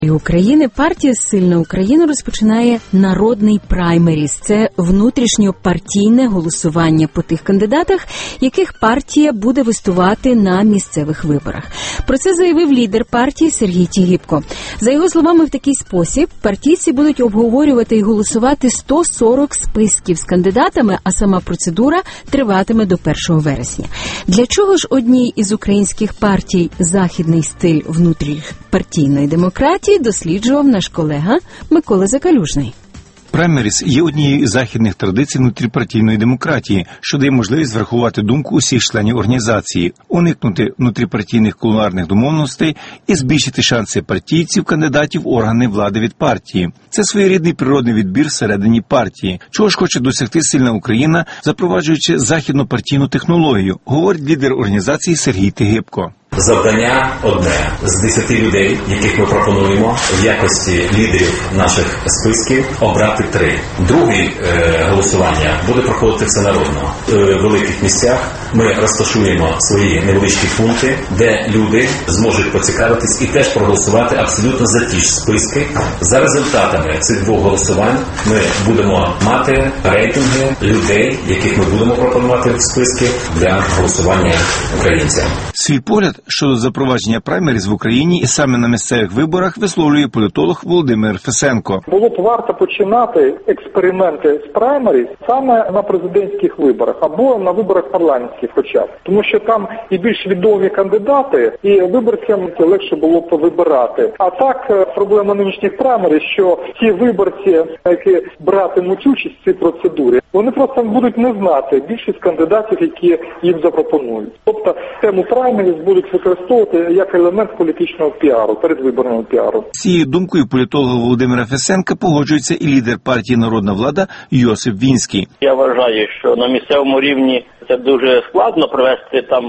України партія «Сильна Україна» розпочинає народний праймеріз. Це внутрішньопартійне голосування по тих кандидатах, яких партія буде виступати на місцевих виборах. Про це заявив лідер партії Сергій Тігіпко. За його словами, в такий спосіб партійці будуть обговорювати і голосувати 140 списків з кандидатами, а сама процедура триватиме до 1 вересня. Для чого ж одній із українських партій західний стиль внутрішньопартійної демократії досліджував наш колега Микола Закалюжний. Праймеріз є однією із західних традицій внутріпартійної демократії, що дає можливість врахувати думку усіх членів організації, уникнути внутріпартійних кулуарних домовленостей і збільшити шанси партійців-кандидатів в органи влади від партії. Це своєрідний природний відбір всередині партії. Чого ж хоче досягти «Сильна Україна», запроваджуючи західно-партійну технологію, говорить лідер організації Сергій Тігіпко. Завдання одне. З 10 людей, яких ми пропонуємо в якості лідерів наших списків, обрати 3. Друге голосування буде проходити всенародно. В великих місцях ми розташуємо свої невеличкі пункти, де люди зможуть поцікавитись і теж проголосувати абсолютно за ті ж списки. За результатами цих 2 голосувань ми будемо мати рейтинги людей, яких ми будемо пропонувати в списки для голосування українцям. Свій погляд щодо запровадження праймеріз в Україні і саме на місцевих виборах висловлює політолог Володимир Фесенко. Було б варто починати експерименти з праймеріз саме на президентських виборах або на виборах парламентських хоча б. Тому що там і більш відомі кандидати, і виборцям легше було б вибирати. А так, проблема нинішніх праймеріз, що ті виборці, які братимуть участь в цій процедурі, вони просто будуть не знати більшість кандидатів, які їм запропонують. Тобто тему праймеріз будуть використовувати як елемент політичного піару, передвиборного піару. З цією думкою політолога Володимира Фесенка погоджується і лідер партії «Народна влада» Йосип Вінський. Я вважаю, що на місцевому рівні це дуже складно провести там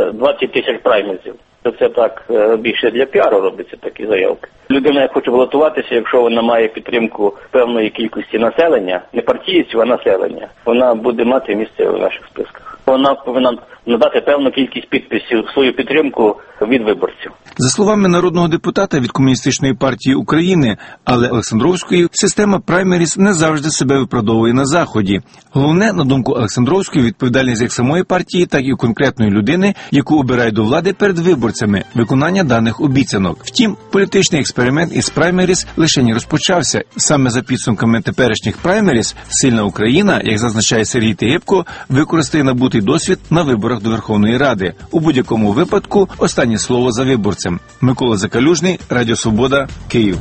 20 тисяч праймерізів. Це так більше для піару робиться такі заявки. Людина хоче балотуватися, якщо вона має підтримку певної кількості населення, не партійців, а населення, вона буде мати місце в наших списках. Вона повинна надати певну кількість підписів, свою підтримку від виборців. За словами народного депутата від Комуністичної партії України Алли Олександровської, система праймеріз не завжди себе виправдовує на Заході. Головне, на думку Олександровської, відповідальність як самої партії, так і конкретної людини, яку обирають до влади перед виборцями, виконання даних обіцянок. Втім, політичний експеримент із праймеріз лише не розпочався. Саме за підсумками теперішніх праймеріз «Сильна Україна», як зазначає Сергій Тігіпко, використає набутий досвід на виборах до Верховної Ради. У будь-якому випадку останнє слово за виборцем. Микола Закалюжний, Радіо Свобода, Київ.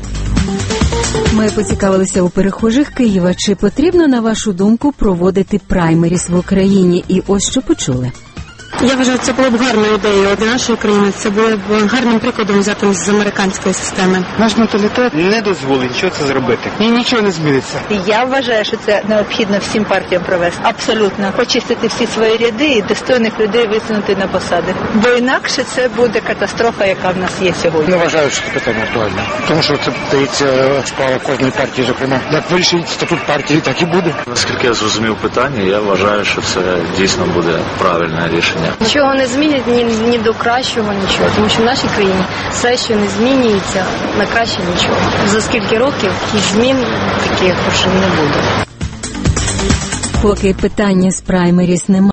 Ми поцікавилися у перехожих Києва, чи потрібно, на вашу думку, проводити праймеріз в Україні. І ось що почули. Я вважаю, це було б гарною ідеєю для нашої країни. Це було б гарним прикладом взятим з американської системи. Наш менталітет не дозволить нічого це зробити. І нічого не зміниться. Я вважаю, що це необхідно всім партіям провести. Абсолютно. Почистити всі свої ряди і достойних людей висунути на посади. Бо інакше це буде катастрофа, яка в нас є сьогодні. Не вважаю, що це питання актуальне. Тому що це дається справа кожної партії, зокрема. Як вирішить статут партії, так і буде. Наскільки я зрозумів питання, я вважаю, що це дійсно буде правильне рішення. Нічого не змінять ні до кращого, нічого. Тому що в нашій країні все, що не змінюється, на краще нічого. За скільки років змін таких вже не буде. Поки питання з праймеріз немає.